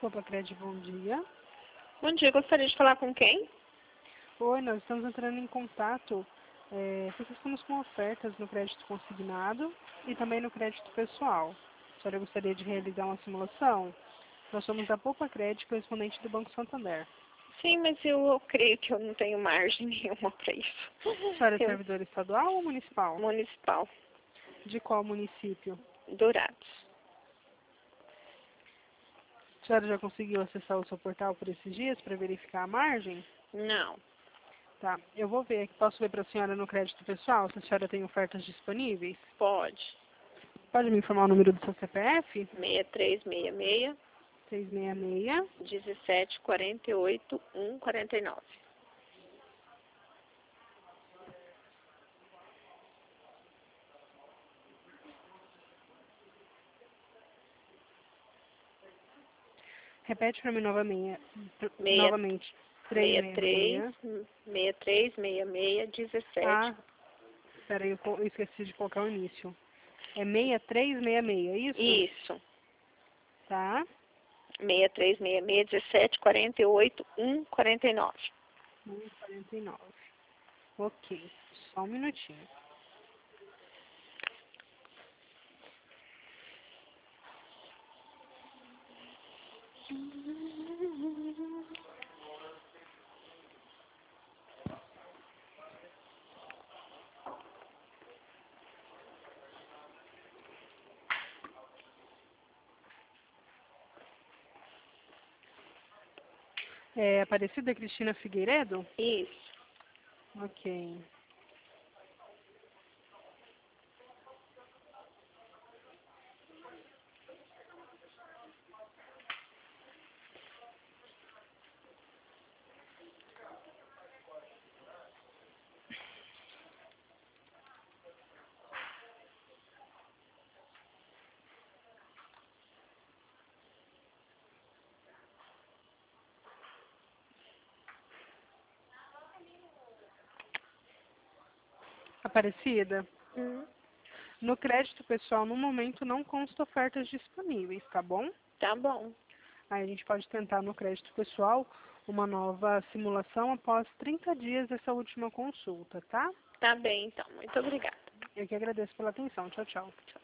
Opa, Cred, bom dia. Bom dia, gostaria de falar com quem? Oi, nós estamos entrando em contato porque estamos com ofertas no crédito consignado e também no crédito pessoal. A senhora gostaria de realizar uma simulação? Nós somos da Poupa Cred, correspondente do Banco Santander. Sim, mas eu creio que eu não tenho margem nenhuma para isso. A senhora é servidora estadual ou municipal? Municipal, De qual município? Dourados. A senhora já conseguiu acessar o seu portal por esses dias para verificar a margem? Não, Tá, eu vou ver aqui. Posso ver para a senhora no crédito pessoal se a senhora tem ofertas disponíveis? pode. Pode me informar o número do seu CPF? 6366 666. 1748 149. Repete para mim Meia- novamente. 63 366. 6366 Ah, 17. espera aí, eu esqueci de colocar o início. É 6366, é isso? Isso. Tá. 6366 1748 149. 149. Ok, só um minutinho. É Aparecida Cristina Figueiredo? Isso. Ok. Aparecida? Hum, No crédito pessoal, no momento, não consta ofertas disponíveis, tá bom? tá bom. Aí a gente pode tentar no crédito pessoal uma nova simulação após 30 dias dessa última consulta, tá? Tá bem, então. Muito obrigada. Eu que agradeço pela atenção. Tchau, tchau.